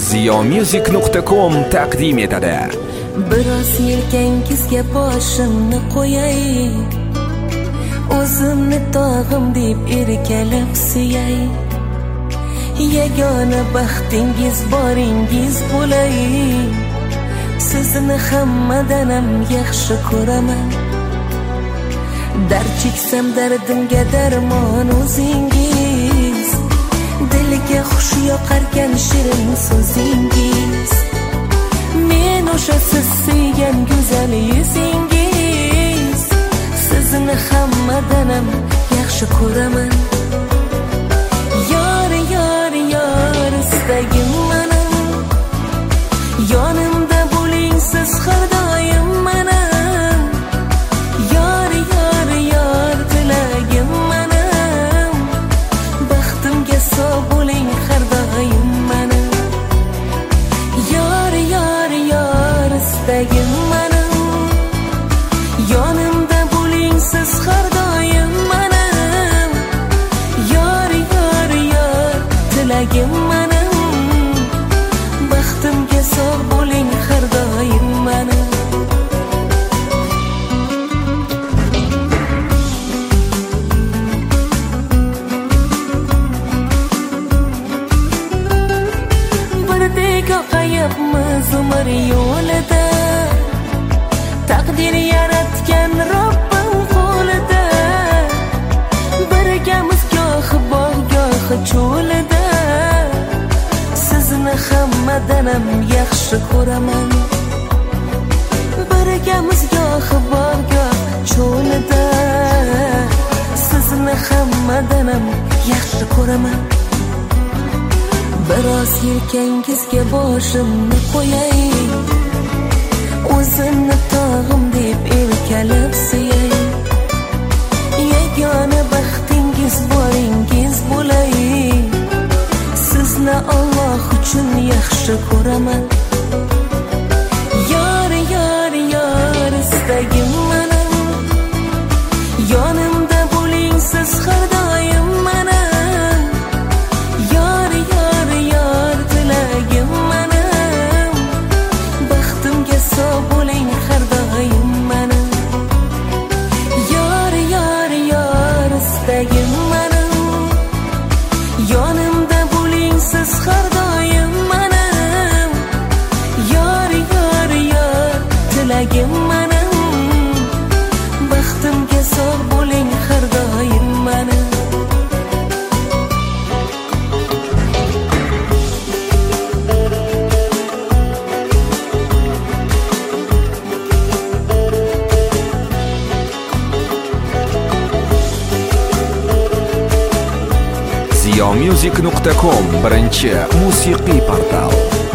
ziyomusic.com taqdim etadi. Biroz yelkangizga boshimni qo'yay, o'zimni tog'im deb erkalab suyay. Yagona baxtingiz boringiz bo'lay, sizni hammadan ham yaxshi ko'raman. Dard cheksam dardimga darmon o'zingiz, dilga xush yoqarkan shirin so'zingiz. Men o'sha siz suygan go'zal yuzingiz, sizni hammadan ham yaxshi ko'raman. Yor yor yor istagim mening, yonimda bo'ling siz har doim mening. Yor yor yor tilagim mening, baxtimga sog' bo'ling har doim mening. Yor yor yor istagim mening, yonimda bo'ling siz har doim mening. Yor yor yor tilagim mening, baxtimga sog' bo'ling har doim mening. Birdek oqayapmiz umr yo'lida, taqdir yaratgan Robbim qo'lida. Birgamiz gohi bog' gohi cho'lida, sizni hammadan ham yaxshi ko'raman. Birgamiz gohi bog' gohi cho'lida, sizni hammadan ham yaxshi ko'raman. Biroz yelkangizga boshimni qo'yay, o'zimni tog'im deb erkalab suyay. Yagona baxtingiz boringiz bo'lay, sizni Alloh uchun yaxshi ko'raman. Yor yor yor istagim mening, yonimda bo'ling siz har doim mening. Yor yor yor tilagim mening, baxtimga sog' bo'ling har doim mening. Yor yor yor istagim mening, yonimda bo'ling siz har doim mening. Yor yor yor tilagim mening, baxtimga sog' bo'ling har doim mening. ziyomusic.com birinchi musiqiy portal.